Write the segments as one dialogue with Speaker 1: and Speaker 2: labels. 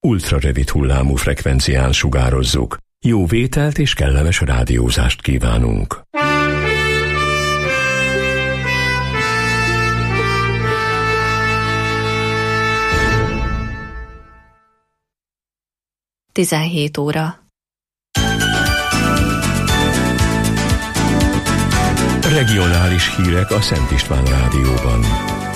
Speaker 1: ultrarövid hullámú frekvencián sugározzuk. Jó vételt és kellemes rádiózást kívánunk.
Speaker 2: Tizenhét óra.
Speaker 1: Regionális hírek a Szent István Rádióban.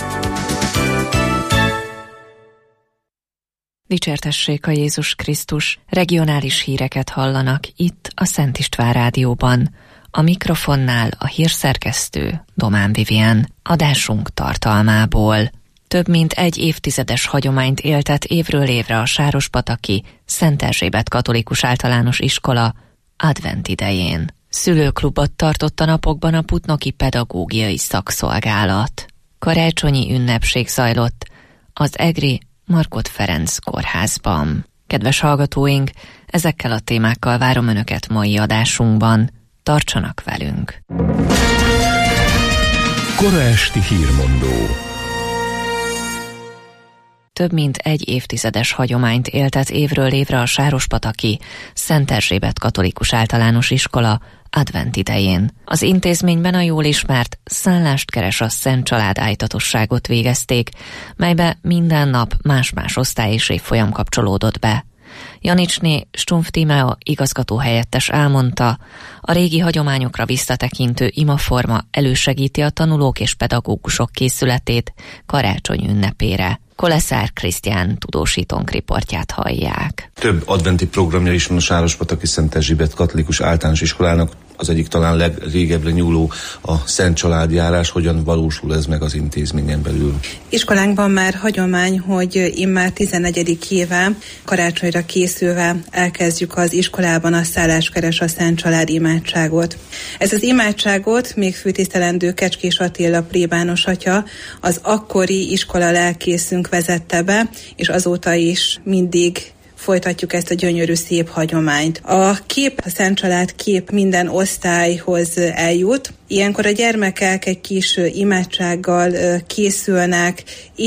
Speaker 2: Dicsértessék a Jézus Krisztus, regionális híreket hallanak itt a Szent István Rádióban. A mikrofonnál a hírszerkesztő Domán Vivien. Adásunk tartalmából. Több mint egy évtizedes hagyományt éltet évről évre a sárospataki Szent Erzsébet Katolikus Általános Iskola advent idején. Szülőklubot tartott a napokban a Putnoki Pedagógiai Szakszolgálat. Karácsonyi ünnepség zajlott az egri Markhot Ferenc kórházban. Kedves hallgatóink, ezekkel a témákkal várom Önöket mai adásunkban. Tartsanak velünk!
Speaker 1: Kora esti hírmondó.
Speaker 2: Több mint egy évtizedes hagyományt éltet évről évre a sárospataki Szent Erzsébet Katolikus Általános Iskola advent idején. Az intézményben a jól ismert Szállást keres a Szent Család ájtatosságot végezték, melybe minden nap más-más osztály és évfolyam kapcsolódott be. Janicsné Stumpf Tímea igazgatóhelyettes elmondta, a régi hagyományokra visszatekintő imaforma elősegíti a tanulók és pedagógusok készületét karácsony ünnepére. Koleszár Krisztián tudósítónk riportját hallják.
Speaker 3: Több adventi programja is van a sárospataki Szent Erzsébet Katolikus Általános Iskolának. Az egyik talán legrégebbre nyúló a Szent Családjárás. Hogyan valósul ez meg az intézményen belül?
Speaker 4: Iskolánkban már hagyomány, hogy immár 14. éve karácsonyra készülve elkezdjük az iskolában a Szállást keres a Szent Család imádságot. Ez az imádságot még főtisztelendő Kecskés Attila plébános atya, az akkori iskola lelkészünk vezette be, és azóta is mindig folytatjuk ezt a gyönyörű, szép hagyományt. A Szent Család kép minden osztályhoz eljut. Ilyenkor a gyermekek egy kis imádsággal készülnek,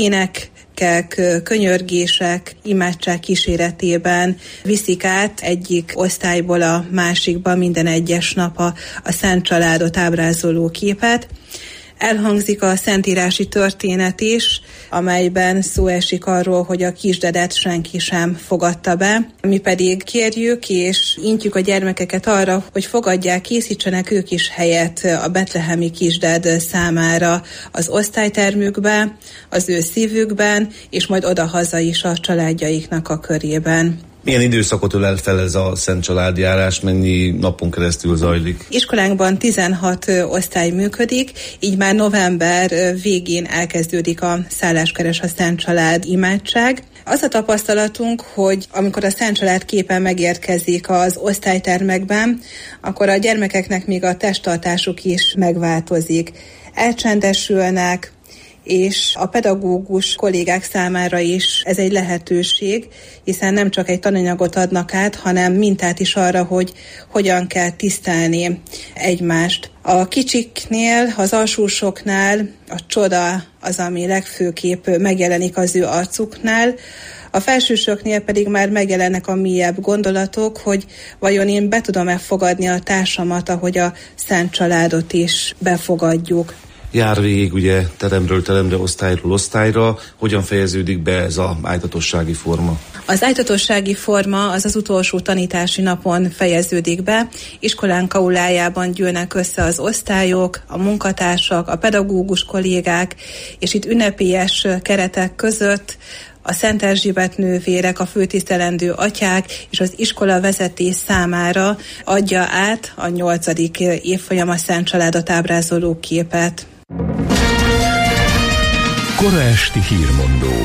Speaker 4: énekek, könyörgések, imádság kíséretében viszik át egyik osztályból a másikba minden egyes nap a Szent Családot ábrázoló képet. Elhangzik a szentírási történet is, amelyben szó esik arról, hogy a kisdedet senki sem fogadta be. Mi pedig kérjük és intjük a gyermekeket arra, hogy fogadják, készítsenek ők is helyet a betlehemi kisded számára az osztálytermükbe, az ő szívükben, és majd odahaza is a családjaiknak a körében.
Speaker 3: Milyen időszakot ölel fel ez a Szent Családjárás, mennyi napon keresztül zajlik?
Speaker 4: Iskolánkban 16 osztály működik, így már november végén elkezdődik a Szállást keres a Szent Család imádság. Az a tapasztalatunk, hogy amikor a Szent Család képe megérkezik az osztálytermekben, akkor a gyermekeknek még a testtartásuk is megváltozik. Elcsendesülnek, és a pedagógus kollégák számára is ez egy lehetőség, hiszen nem csak egy tananyagot adnak át, hanem mintát is arra, hogy hogyan kell tisztelni egymást. A kicsiknél, az alsósoknál a csoda az, ami legfőképp megjelenik az ő arcuknál, a felsősöknél pedig már megjelennek a mélyebb gondolatok, hogy vajon én be tudom-e fogadni a társamat, ahogy a Szent Családot is befogadjuk.
Speaker 3: Jár végig ugye teremről teremre, osztályról osztályra. Hogyan fejeződik be ez az ájtatossági forma?
Speaker 4: Az ájtatossági forma az utolsó tanítási napon fejeződik be. Iskolánk aulájában gyűlnek össze az osztályok, a munkatársak, a pedagógus kollégák, és itt ünnepélyes keretek között a Szent Erzsébet nővérek, a főtisztelendő atyák és az iskola vezetés számára adja át a 8. évfolyam a Szent Családot ábrázoló képet.
Speaker 1: Kora esti hírmondó.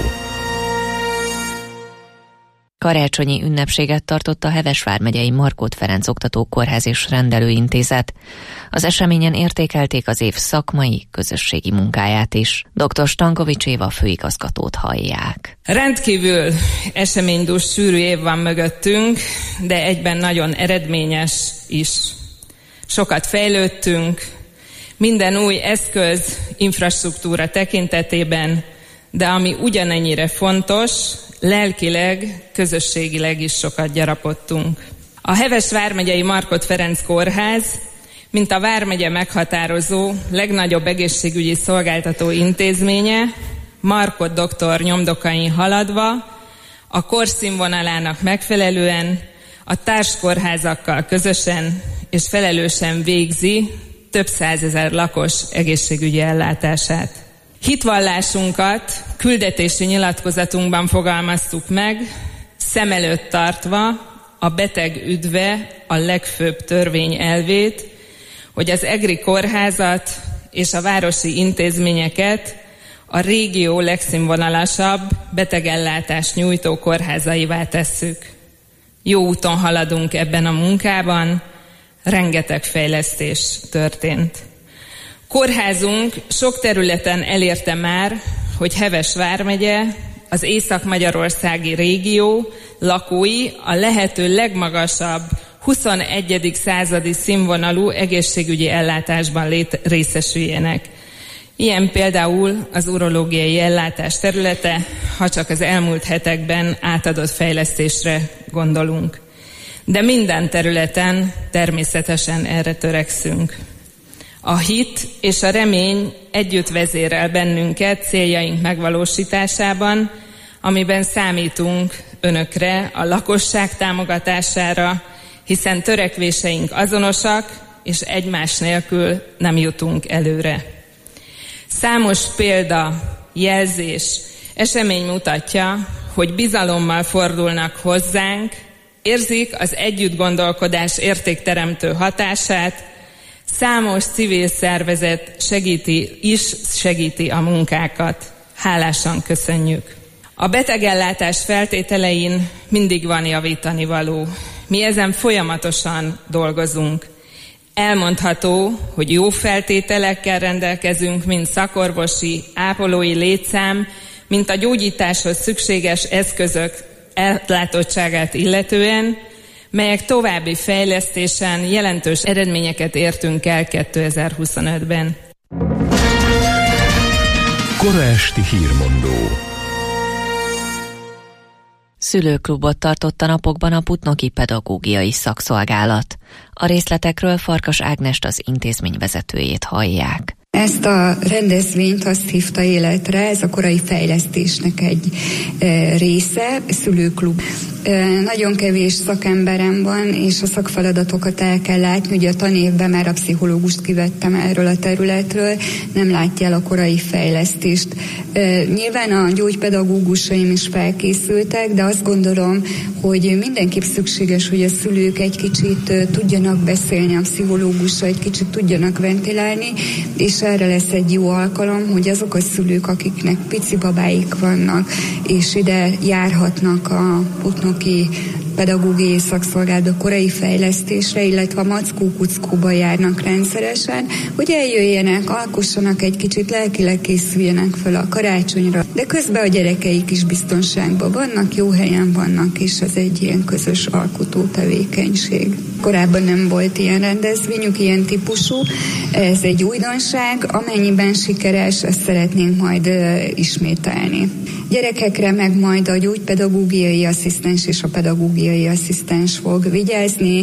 Speaker 2: Karácsonyi ünnepséget tartott a Heves vármegyei Markhot Ferenc Oktatókórház és Rendelőintézet. Az eseményen értékelték az év szakmai, közösségi munkáját is. Dr. Stankovics Éva főigazgatót hallják.
Speaker 5: Rendkívül eseménydús, sűrű év van mögöttünk, de egyben nagyon eredményes is. Sokat fejlődtünk, minden új eszköz, infrastruktúra tekintetében, de ami ugyanennyire fontos, lelkileg, közösségileg is sokat gyarapodtunk. A Heves vármegyei Markhot Ferenc Kórház, mint a vármegye meghatározó, legnagyobb egészségügyi szolgáltató intézménye, Markhot doktor nyomdokain haladva, a korszínvonalának megfelelően, a társkórházakkal közösen és felelősen végzi több százezer lakos egészségügyi ellátását. Hitvallásunkat küldetési nyilatkozatunkban fogalmaztuk meg, szem előtt tartva a beteg üdve a legfőbb törvény elvét, hogy az egri kórházat és a városi intézményeket a régió legszínvonalasabb betegellátást nyújtó kórházaivá tesszük. Jó úton haladunk ebben a munkában, rengeteg fejlesztés történt. Kórházunk sok területen elérte már, hogy Heves vármegye, az észak-magyarországi régió lakói a lehető legmagasabb 21. századi színvonalú egészségügyi ellátásban részesüljenek. Ilyen például az urológiai ellátás területe, ha csak az elmúlt hetekben átadott fejlesztésre gondolunk. De minden területen természetesen erre törekszünk. A hit és a remény együtt vezérel bennünket céljaink megvalósításában, amiben számítunk önökre, a lakosság támogatására, hiszen törekvéseink azonosak, és egymás nélkül nem jutunk előre. Számos példa, jelzés, esemény mutatja, hogy bizalommal fordulnak hozzánk, érzik az együttgondolkodás értékteremtő hatását, számos civil szervezet segíti a munkákat. Hálásan köszönjük. A betegellátás feltételein mindig van javítanivaló. Mi ezen folyamatosan dolgozunk. Elmondható, hogy jó feltételekkel rendelkezünk, mint szakorvosi, ápolói létszám, mint a gyógyításhoz szükséges eszközök ellátottságát illetően, melyek további fejlesztésen jelentős eredményeket értünk el 2025-ben.
Speaker 1: Kora esti hírmondó.
Speaker 2: Szülőklubot tartott a napokban a Putnoki Pedagógiai Szakszolgálat. A részletekről Farkas Ágnest, az intézmény vezetőjét hallják.
Speaker 6: Ezt a rendezvényt azt hívta életre, ez a korai fejlesztésnek egy része, szülőklub. Nagyon kevés szakemberem van, és a szakfeladatokat el kell látni. Ugye a tanévben már a pszichológust kivettem erről a területről, nem látja el a korai fejlesztést. Nyilván a gyógypedagógusaim is felkészültek, de azt gondolom, hogy mindenképp szükséges, hogy a szülők egy kicsit tudjanak beszélni a pszichológussal, egy kicsit tudjanak ventilálni, és erre lesz egy jó alkalom, hogy azok a szülők, akiknek pici babáik vannak, és ide járhatnak a Putnoki Pedagógiai Szakszolgálat korai fejlesztésre, illetve a Mackó-Kuckóba járnak rendszeresen, hogy eljöjjenek, alkossanak egy kicsit, lelkileg készüljenek fel a karácsonyra, de közben a gyerekeik is biztonságban vannak, jó helyen vannak, és ez egy ilyen közös alkotó tevékenység. Korábban nem volt ilyen rendezvényük, ilyen típusú, ez egy újdonság, amennyiben sikeres, ezt szeretnénk majd ismételni. Gyerekekre meg majd a gyógypedagógiai asszisztens és a pedagógiai asszisztens fog vigyázni,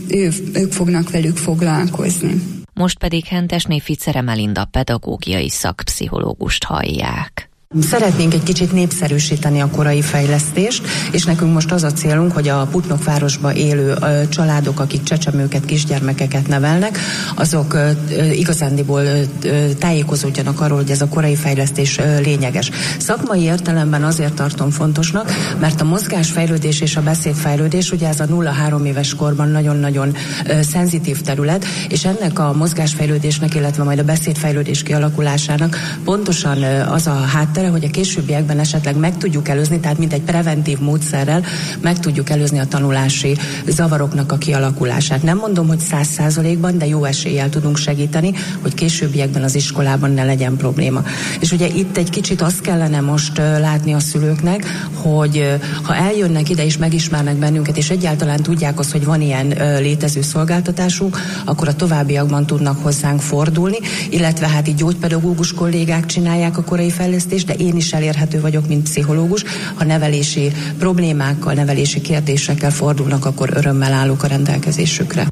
Speaker 6: ők fognak velük foglalkozni.
Speaker 2: Most pedig Hentesné Ficere Melinda pedagógiai szakpszichológust hallják.
Speaker 7: Szeretnénk egy kicsit népszerűsíteni a korai fejlesztést, és nekünk most az a célunk, hogy a Putnok városban élő családok, akik csecsemőket, kisgyermekeket nevelnek, azok igazándiból tájékozódjanak arról, hogy ez a korai fejlesztés lényeges. Szakmai értelemben azért tartom fontosnak, mert a mozgásfejlődés és a beszédfejlődés, ugye ez a 0-3 éves korban nagyon-nagyon szenzitív terület, és ennek a mozgásfejlődésnek, illetve majd a beszédfejlődés kialakulásának pontosan az a háttere, hogy a későbbiekben esetleg meg tudjuk előzni, tehát mint egy preventív módszerrel meg tudjuk előzni a tanulási zavaroknak a kialakulását. Nem mondom, hogy 100%-ban, de jó eséllyel tudunk segíteni, hogy későbbiekben az iskolában ne legyen probléma. És ugye itt egy kicsit azt kellene most látni a szülőknek, hogy ha eljönnek ide és megismernek bennünket, és egyáltalán tudják azt, hogy van ilyen létező szolgáltatásunk, akkor a továbbiakban tudnak hozzánk fordulni, illetve hát így gyógypedagógus kollégák csinálják a korai fejlesztést, de én is elérhető vagyok, mint pszichológus. Ha nevelési problémákkal, nevelési kérdésekkel fordulnak, akkor örömmel állok a rendelkezésükre.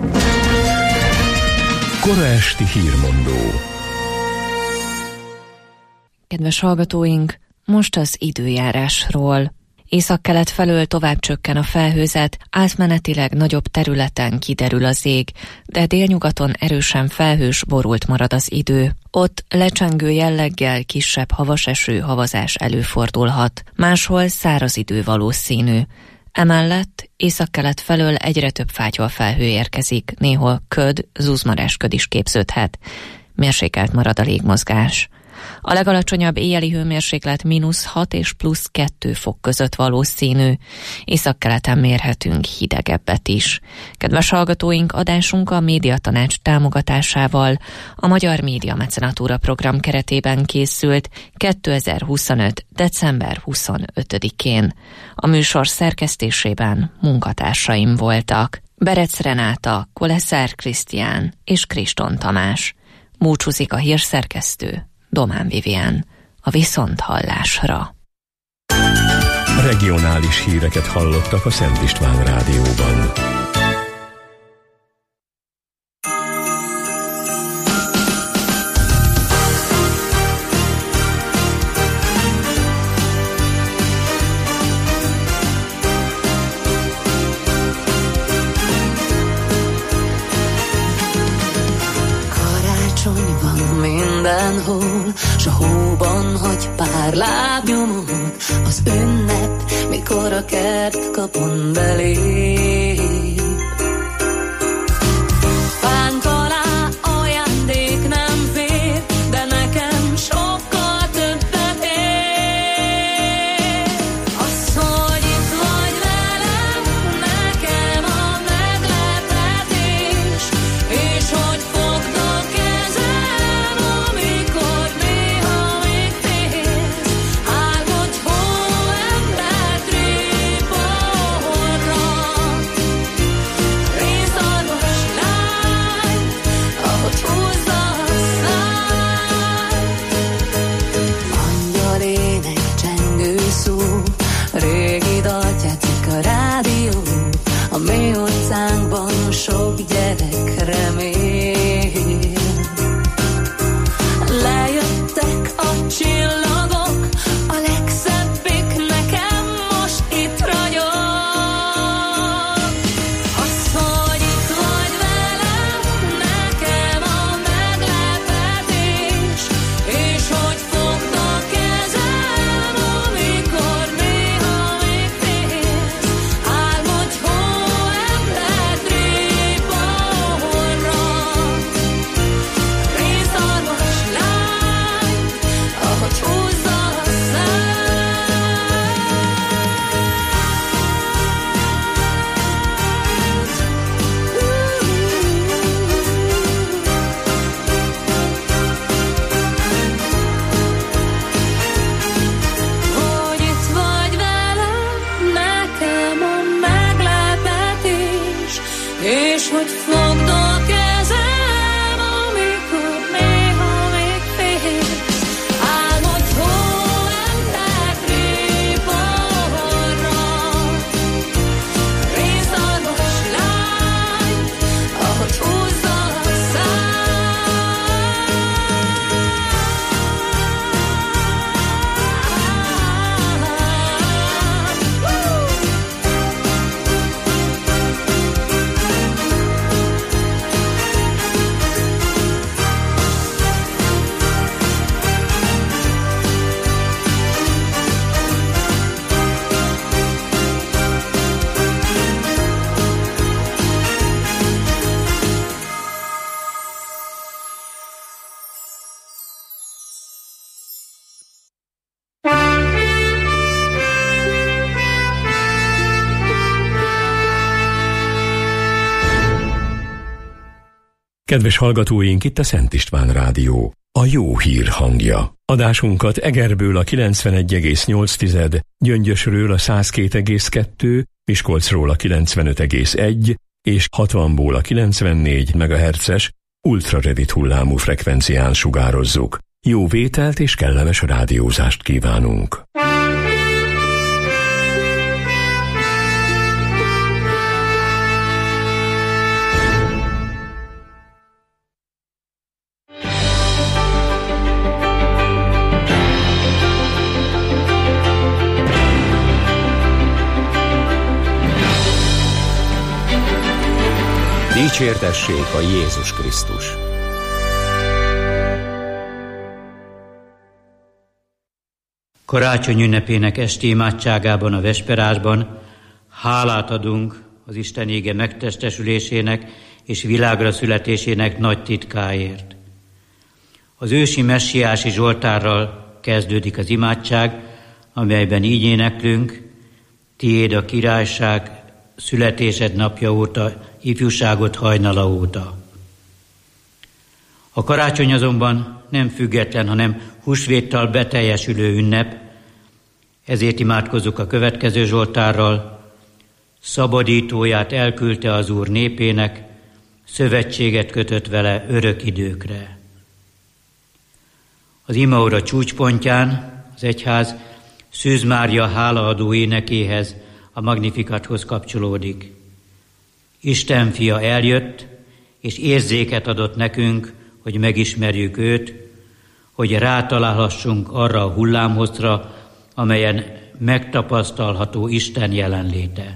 Speaker 1: Kora esti hírmondó.
Speaker 2: Kedves hallgatóink, most az időjárásról. Északkelet felől tovább csökken a felhőzet, átmenetileg nagyobb területen kiderül az ég, de délnyugaton erősen felhős, borult marad az idő. Ott lecsengő jelleggel kisebb havaseső, havazás előfordulhat. Máshol száraz idő valószínű. Emellett északkelet felől egyre több fátyolfelhő érkezik, néhol köd, zuzmarásköd is képződhet. Mérsékelt marad a légmozgás. A legalacsonyabb éjjeli hőmérséklet -6 és +2 fok között valószínű. Északkeleten mérhetünk hidegebbet is. Kedves hallgatóink, adásunk a Médiatanács támogatásával a Magyar Média Mecenatúra program keretében készült 2025. december 25-én. A műsor szerkesztésében munkatársaim voltak: Berec Renáta, Koleszár Krisztián és Kriston Tamás. Búcsúzik a hírszerkesztő, Domán Vivien. A viszonthallásra.
Speaker 1: Regionális híreket hallottak a Szent István Rádióban.
Speaker 8: Mindenhol, s a hóban hagy pár lábnyomot, az ünnep, mikor a kert kapon belép. Fánk alá ajándék nem fér, de nekem sokkal többet ér. Az, hogy itt vagy velem, nekem a meglepetés, és hogy fogd a kezem, régi dalt játszik a rádió, a mi utcánkban sok gyerek remél. Lejöttek a csillagok, a legszebbik nekem most itt ragyog. Az, hogy itt vagy velem, nekem a meglepetés, és hogy fogd a kezem, amikor néha még félsz. Álmodj hóember tréborra, részarvas lány, ahogy húzza a hogy itt vagy velem, nekem a meglepetés, és hogy fogd a kezem, amikor néha még félsz. Álmodj hóember tréborra, részarvas lány, ahogy húzza a
Speaker 1: Kedves hallgatóink, itt a Szent István Rádió, a jó hír hangja. Adásunkat Egerből a 91,8, Gyöngyösről a 102,2, Miskolcról a 95,1 és 60-ból a 94 MHz-es ultrarövid hullámú frekvencián sugározzuk. Jó vételt és kellemes rádiózást kívánunk!
Speaker 9: Dicsértessék a Jézus Krisztus!
Speaker 10: Karácsony ünnepének esti imádságában, a vesperásban hálát adunk az Isten ége megtestesülésének és világra születésének nagy titkáért. Az ősi messiási zsoltárral kezdődik az imádság, amelyben így éneklünk: Tiéd a királyság, születésed napja óta, ifjúságod hajnala óta. A karácsony azonban nem független, hanem húsvéttal beteljesülő ünnep, ezért imádkozzuk a következő zsoltárral: Szabadítóját elküldte az Úr népének, szövetséget kötött vele örök időkre. Az imaóra csúcspontján az egyház Szűz Mária hálaadó énekéhez, a Magnificathoz kapcsolódik. Isten fia eljött, és érzéket adott nekünk, hogy megismerjük őt, hogy rátalálhassunk arra a hullámhozra, amelyen megtapasztalható Isten jelenléte.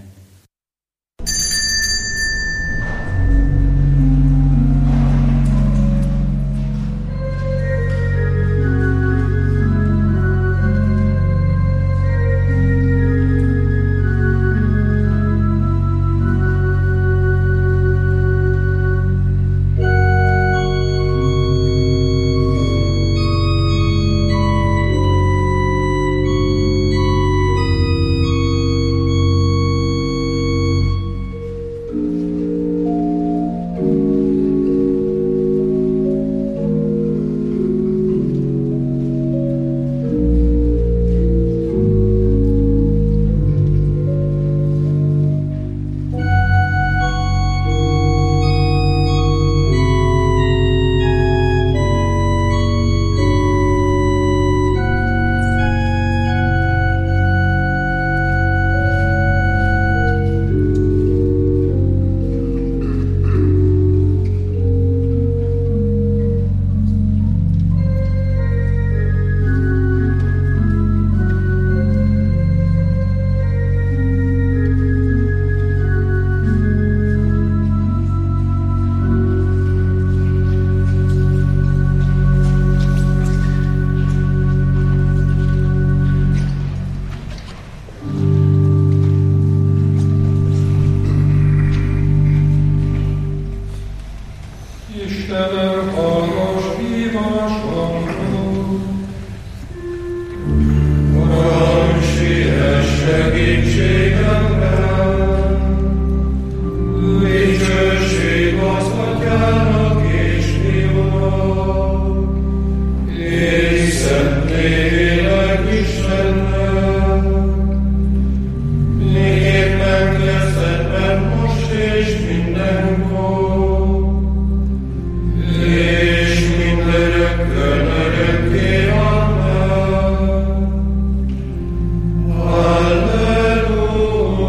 Speaker 11: Alleluia.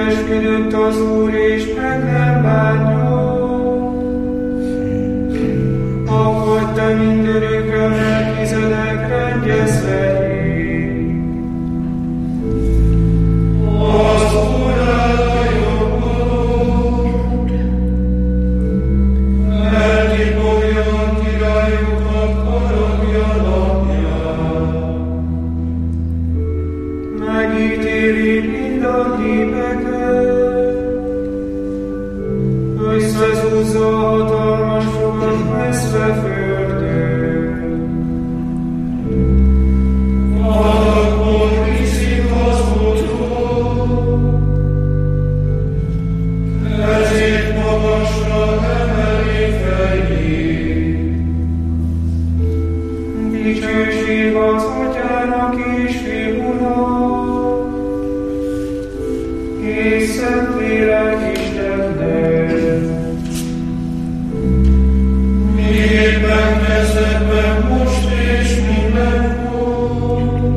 Speaker 11: Megeskedett az Úr, és meg nem bánja. Akkor te mindörökkel Melchizedek rendjezvegyél. Az Úr áll a jobbon, eltipolja a királyoknak haragja napján. Megítéli mind a népeket, összezúzza a hatalmasokat messze földön. Alakból viszik az otthon, ezért magasra emeli fejét. Dicsőség az Atyának és Fiúnak, és Szentlélek Istennek. Miképpen kezdetben, most és mindenkor,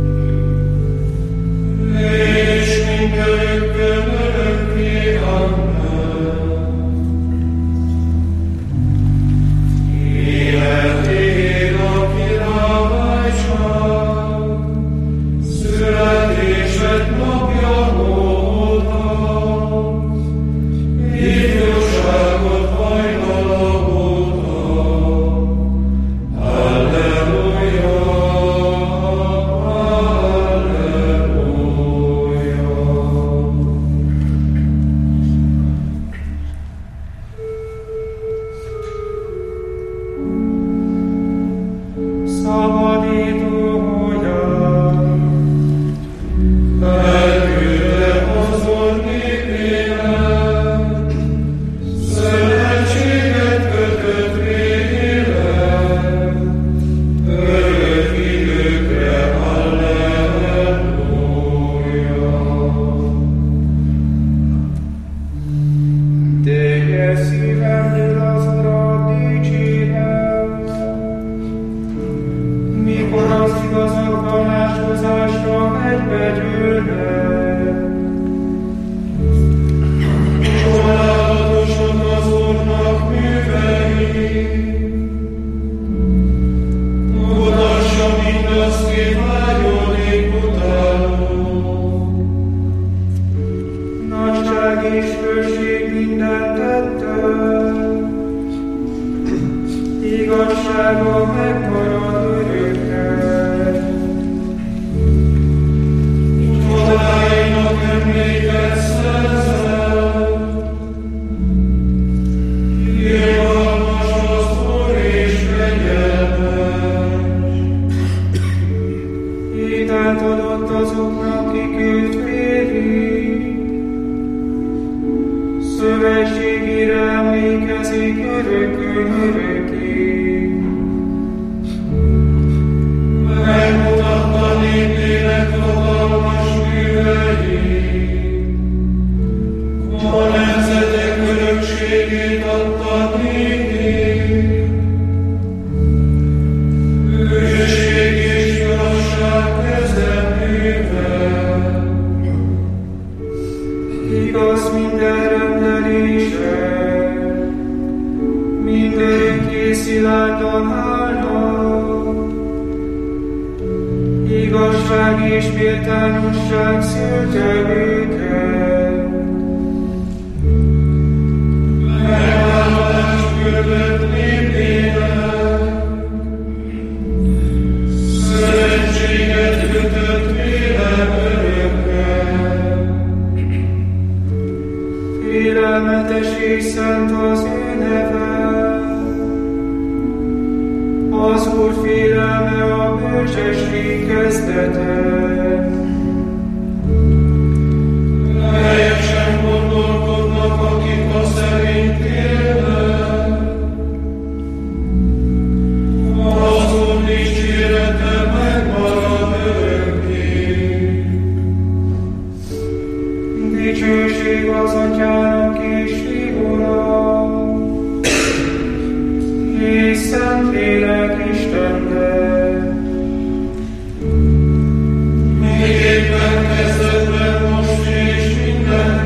Speaker 11: és mindörökkön örökké. Amen. Életér a királyság, születésed napja voltak, ifjúságot hajnala voltak. Halleluja, halleluja. Szabadító hogyan, elküldte azon népének, szövetséget kötött vélem, örök időkre, halleluja. Teljes szívemből az Urat dicsérem, mikor az igazak tanácskozásra egybegyűlnek. Csodálatosak az Úrnak művei, mutassa mindazt, ki vágyodik utáló. Nagyság és főség minden tettet, igazsága megmarad örökkel. Csodáinak emléket szerzel, irgalmas az Úr és kegyelmes. Hitelt adott azoknak, kik őt félik, szövetségére emlékezik örökön örökig. Megmutatta népének hatalmas műveit, a nemzetek örökségét adta nékik. Őség és igazság közeművel, igaz minden rendelése, mindörökké szilárdan állnak. Igazság és méltányosság szülte őket. Megállást küldött népének, szövetséget kötött vélem örökkel. Félelmetes és szent az ő neve, az Úr félelme a bölcsesség kezdete. Helyesen gondolkodnak, akik a szerint élnek, az Úr dicsérete megmarad örökké. Dicsőség az Atyának és Fiúnak, és Szentlélek Istennek. Miképpen kezdetben, most és minden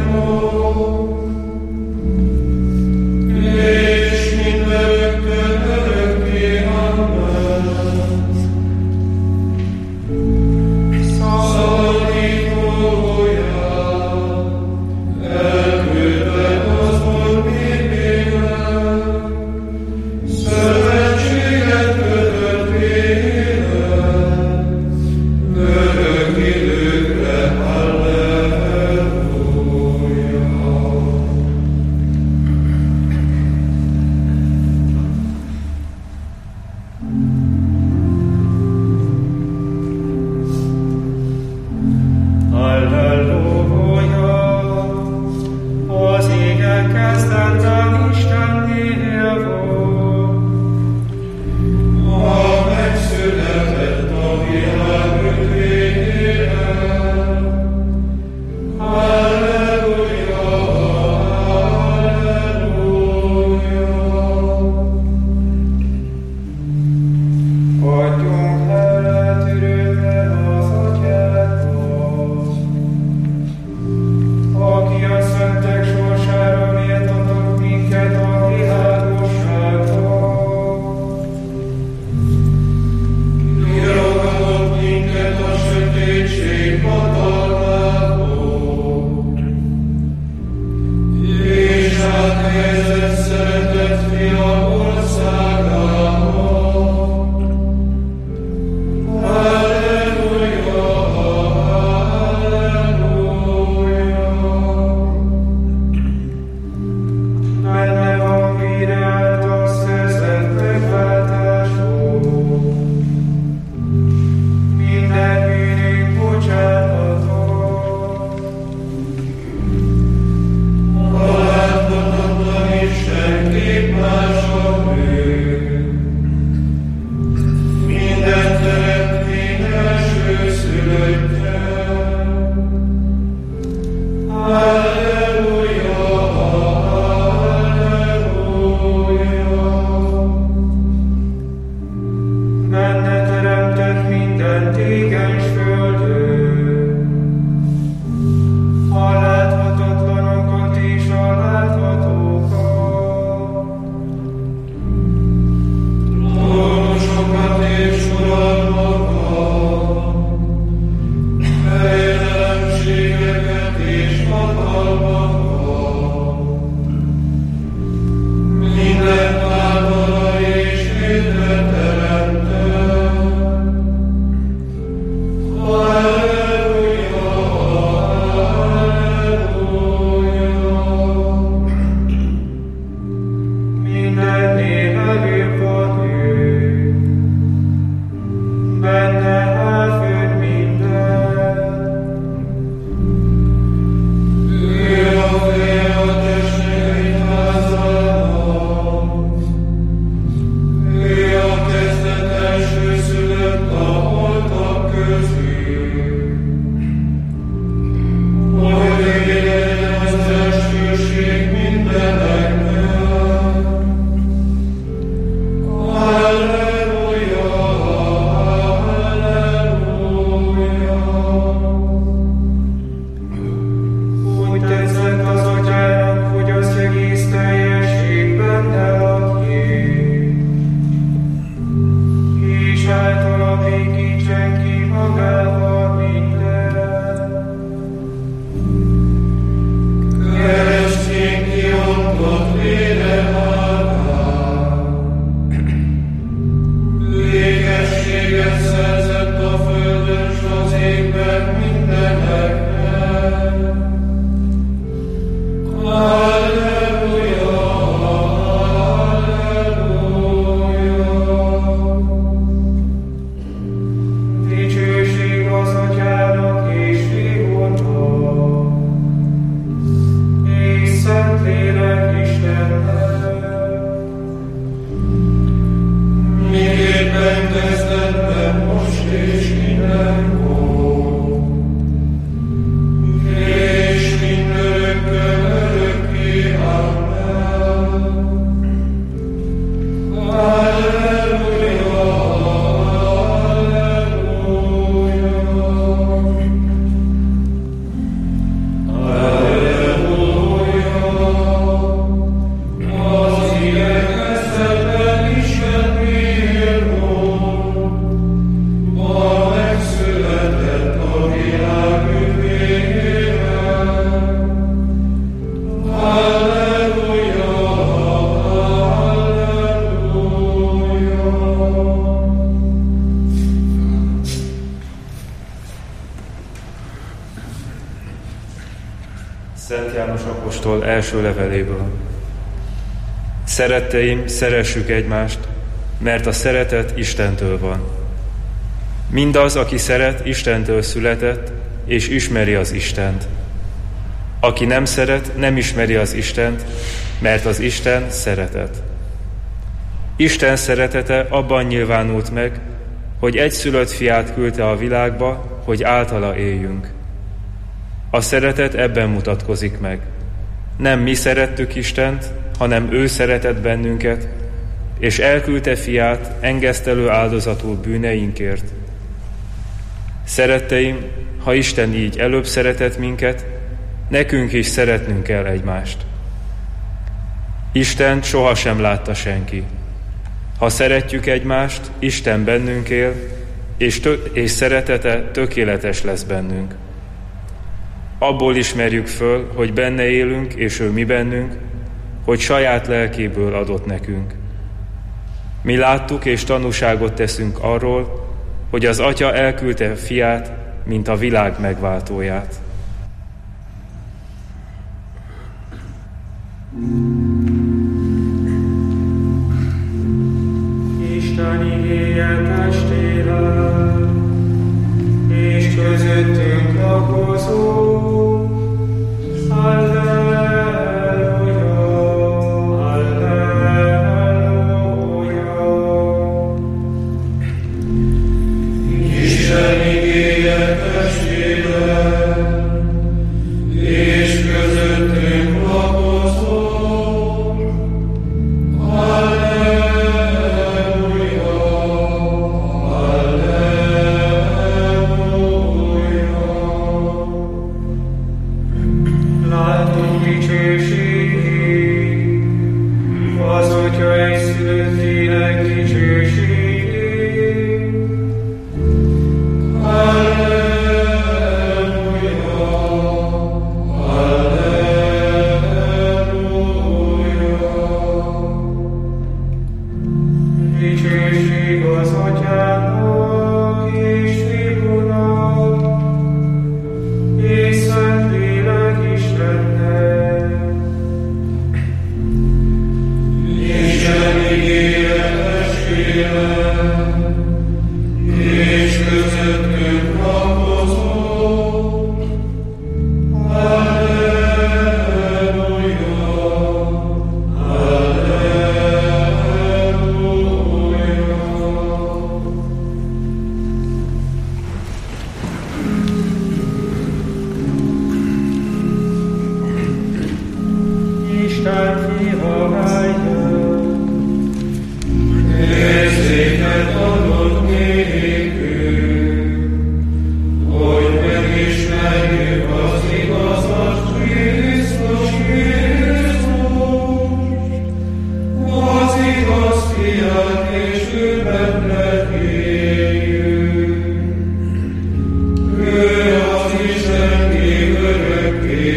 Speaker 12: Szent János apostol első leveléből. Szeretteim, szeressük egymást, mert a szeretet Istentől van. Mindaz, aki szeret, Istentől született, és ismeri az Istent. Aki nem szeret, nem ismeri az Istent, mert az Isten szeretet. Isten szeretete abban nyilvánult meg, hogy egyszülött fiát küldte a világba, hogy általa éljünk. A szeretet ebben mutatkozik meg. Nem mi szerettük Istent, hanem ő szeretett bennünket, és elküldte fiát engesztelő áldozatul bűneinkért. Szeretteim, ha Isten így előbb szeretett minket, nekünk is szeretnünk kell egymást. Istent sohasem látta senki. Ha szeretjük egymást, Isten bennünk él, és szeretete tökéletes lesz bennünk. Abból ismerjük föl, hogy benne élünk, és ő mi bennünk, hogy saját lelkéből adott nekünk. Mi láttuk és tanúságot teszünk arról, hogy az Atya elküldte fiát, mint a világ megváltóját.
Speaker 11: Isten igéje testvére, és közöttünk lakozó. És közöttünk lakozó. Érzéket adott nékünk, hogy megismerjük az igazat, Krisztus Jézust, az igaz fiát, és ő benne éljünk. Ő az Isten, ki örökké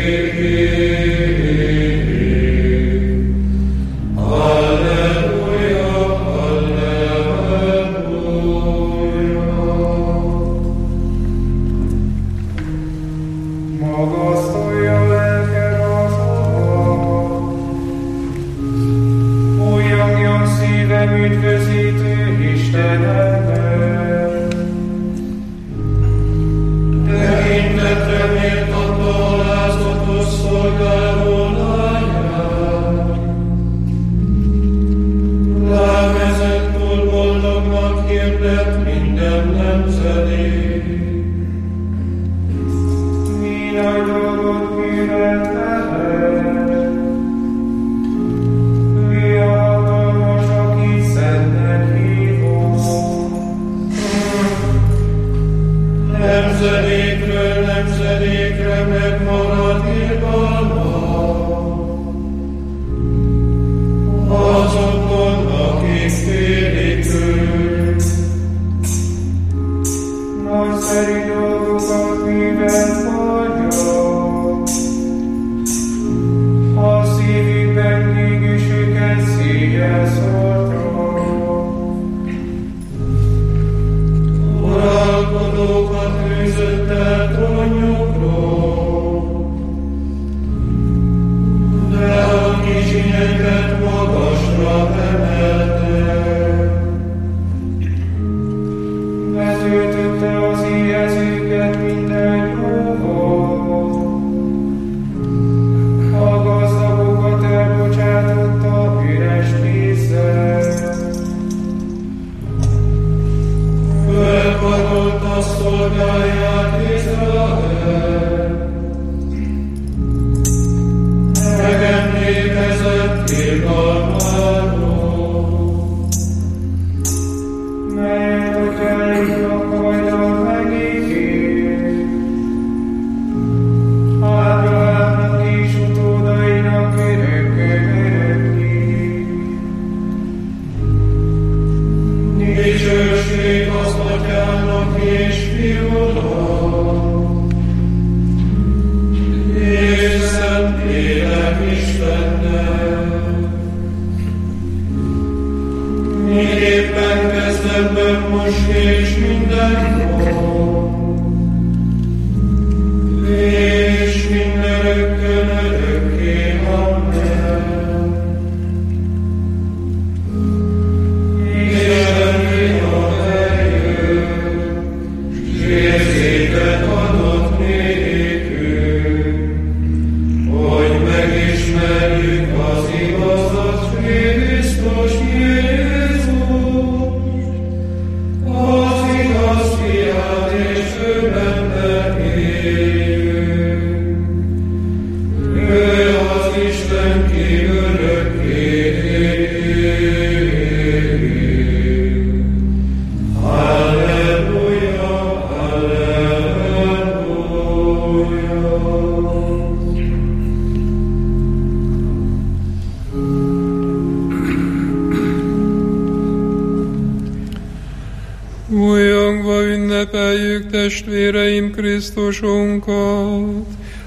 Speaker 13: Testvéreim, Krisztusunkat,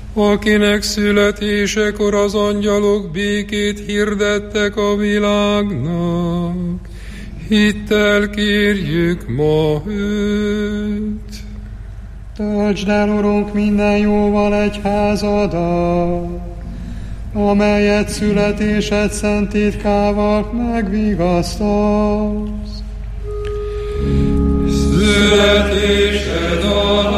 Speaker 13: akinek születésekor az angyalok békét hirdettek a világnak, hittel kérjük ma őt.
Speaker 14: Töltsd el, Urunk, minden jóval egyházadat, amelyet születésed szent titkával megvigasztalsz.
Speaker 11: Születésed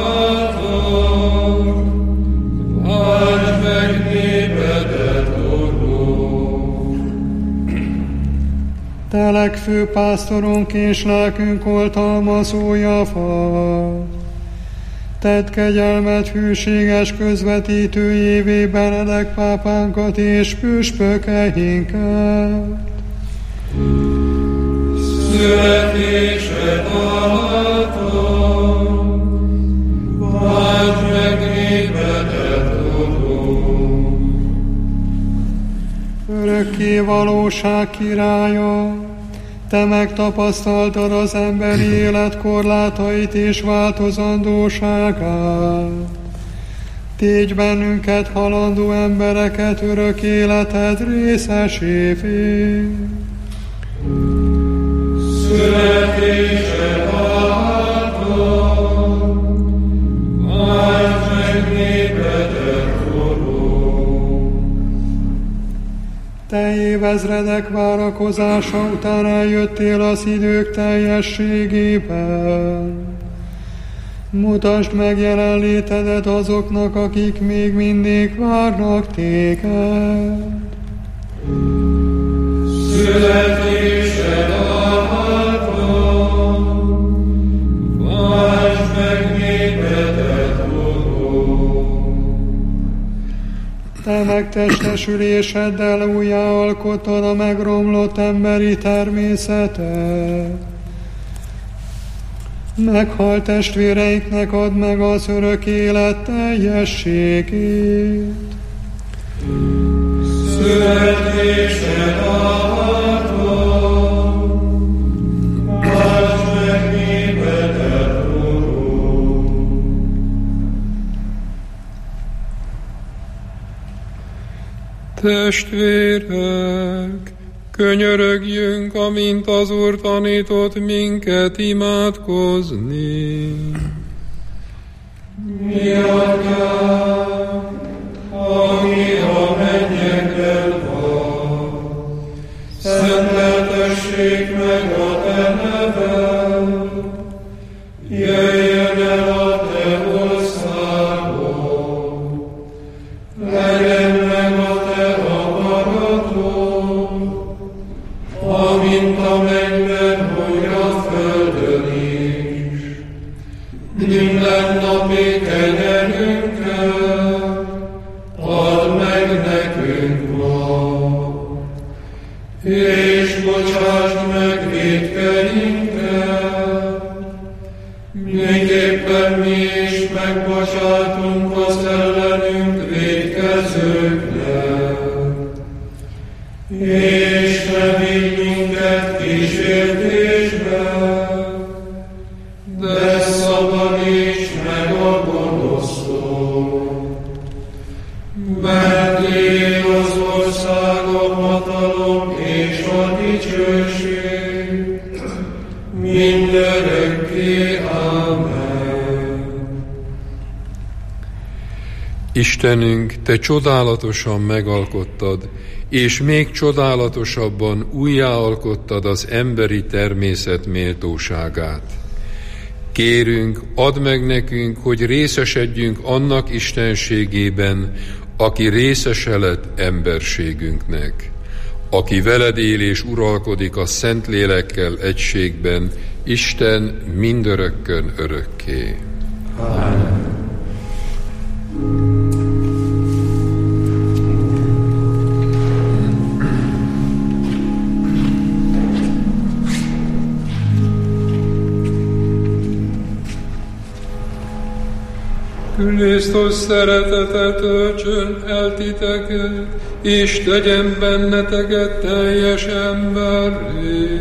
Speaker 11: alatt, áld meg népedet, Urunk.
Speaker 14: Te legfőbb pásztorunk és lelkünk oltalmazója vagy, Tedd kegyelmet hűséges közvetítőjévé Benedek pápánkat és püspökeinket.
Speaker 13: Születésed alatt, váltsd meg népedet, Urunk.
Speaker 14: Örökké valóság királya, te megtapasztaltad az emberi élet korlátait és változandóságát. Tégy bennünket, halandó embereket örök életed részesévé.
Speaker 13: Születésed által, váltsd meg népedet, Urunk.
Speaker 14: Te évezredek várakozása után eljöttél az idők teljességében. Mutasd meg jelenlétedet azoknak, akik még mindig várnak téged.
Speaker 13: Születésed által, váltsd meg népedet, Urunk.
Speaker 14: Te megtestesüléseddel újjáalkottad a megromlott emberi természetet. Meghalt testvéreinknek add meg az örök élet teljességét.
Speaker 13: Születésed által, váltsd meg népedet, Urunk. Testvérek, könyörögjünk, amint az Úr tanított minket imádkozni. Mi Atyánk, aki a mennyekben van, szenteltessék meg a te neved, jöjjön el a te országod, legyen meg a te akaratod, amint a mennyben, hogy a földön is. Minden napi kenyerünket add meg nekünk ma, és bocsásd meg vétkeinket, miképpen mi is megbocsátunk az ellenünk vétkezőknek. És ne vigy minket kísértésbe, de szabadíts meg a gonosztól. Mert tiéd az ország, a hatalom és a dicsőség mindörökké. Ámen.
Speaker 15: Istenünk, te csodálatosan megalkottad, és még csodálatosabban újjáalkottad az emberi természet méltóságát. Kérünk, add meg nekünk, hogy részesedjünk annak istenségében, aki részese lett emberségünknek, aki veled él és uralkodik a Szentlélekkel egységben, Isten mindörökkön örökké.
Speaker 13: Amen. Krisztus szeretete töltsön el titeket, és tegyen benneteket teljes emberré.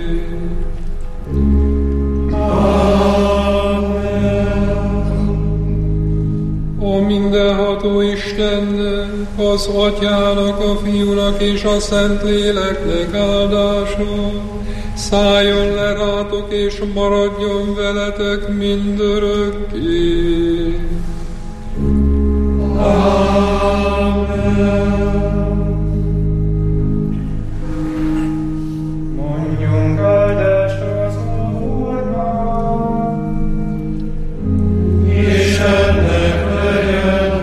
Speaker 13: A mindenható Istennek, az Atyának, a Fiúnak és a Szentléleknek áldása szálljon le rátok és maradjon veletek mindörökké.
Speaker 11: Mondjunk áldást az Úrnak,
Speaker 13: és ennek legyen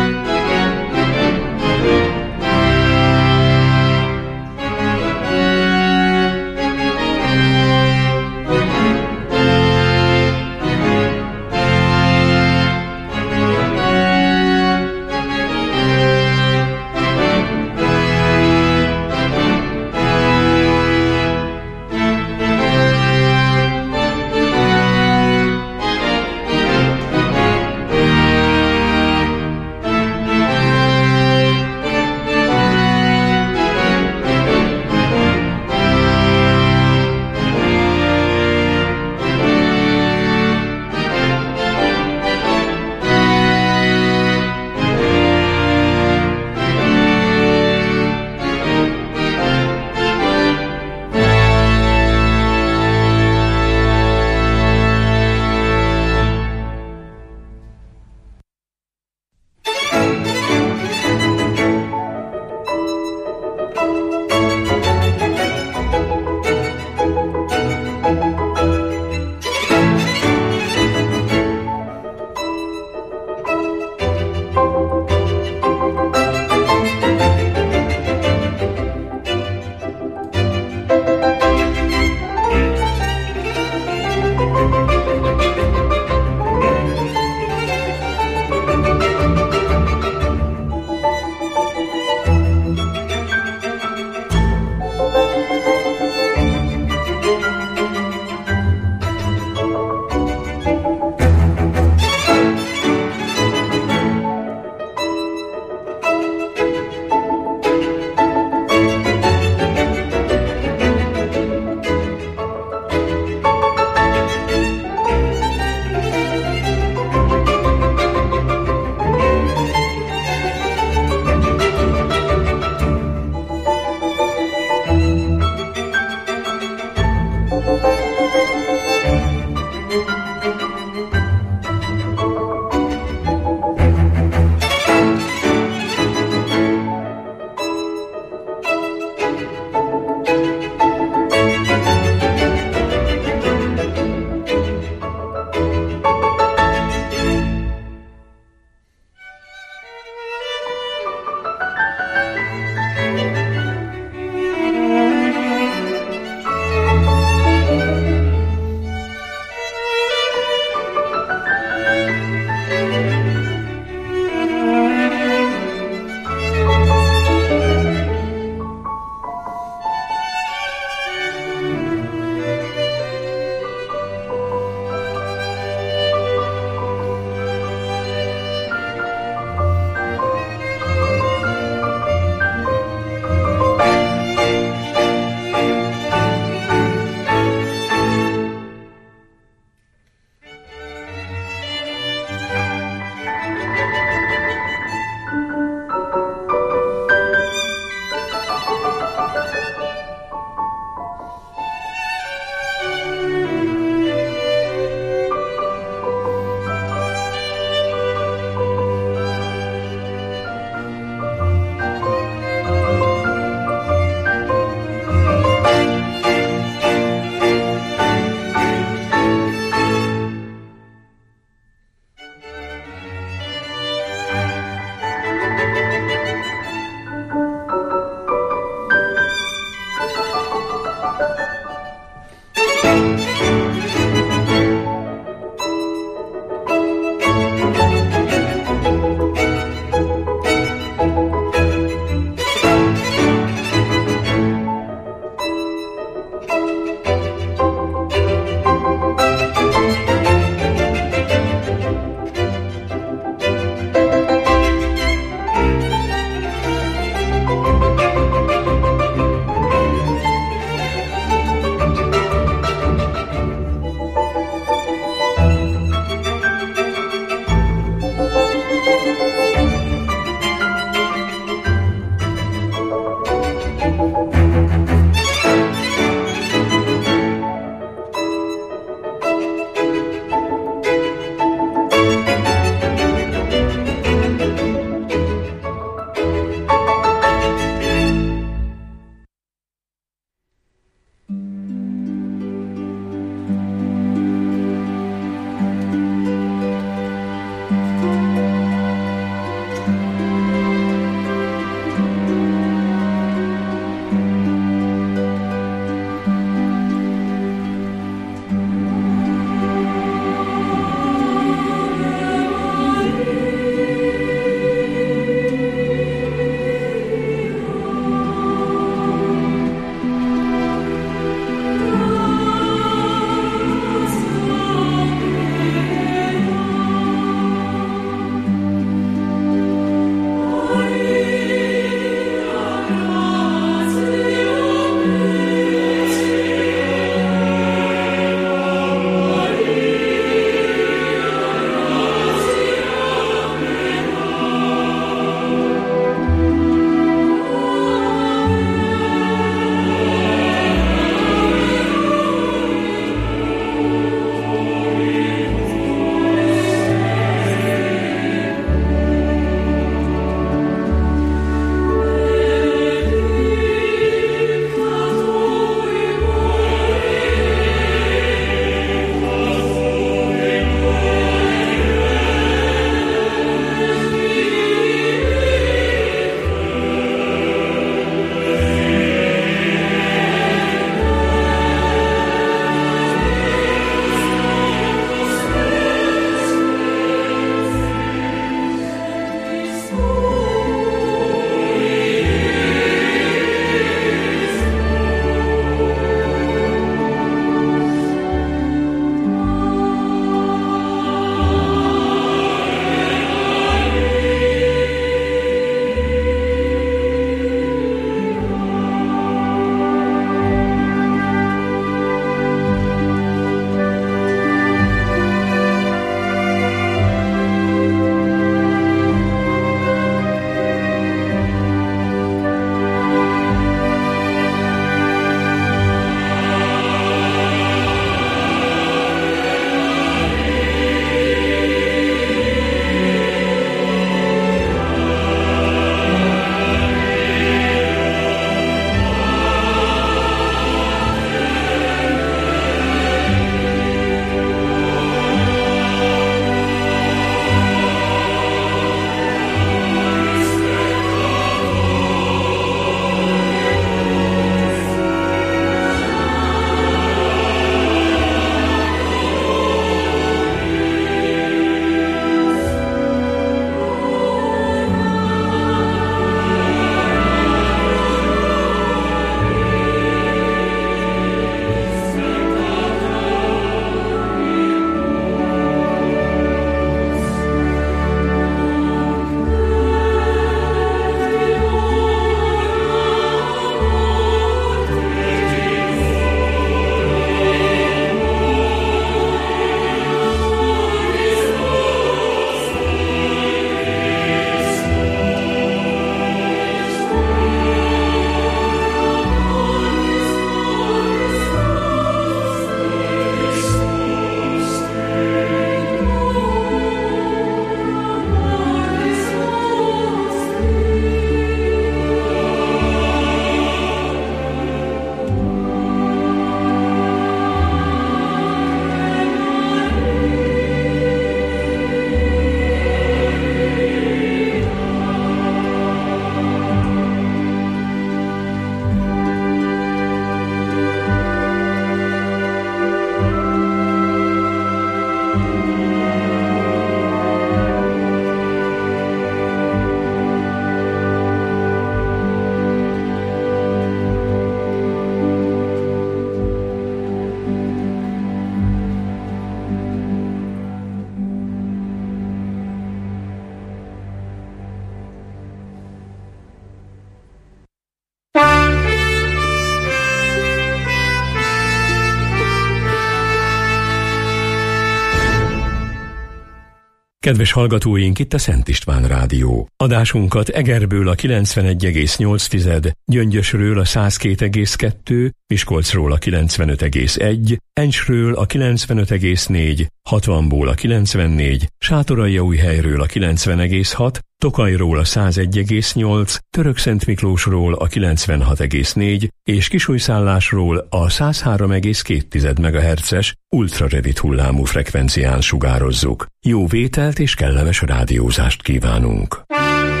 Speaker 1: Kedves hallgatóink, itt a Szent István Rádió. Adásunkat Egerből a 91,8, Gyöngyösről a 102,2, Miskolcról a 95,1, Encsről a 95,4, Hatvanból a 94, Sátoraljaújhelyről a 90,6, Tokajról a 101,8, Törökszentmiklósról a 96,4 és Kisújszállásról a 103,2 MHz-es ultrarövid hullámú frekvencián sugározzuk. Jó vételt és kellemes rádiózást kívánunk!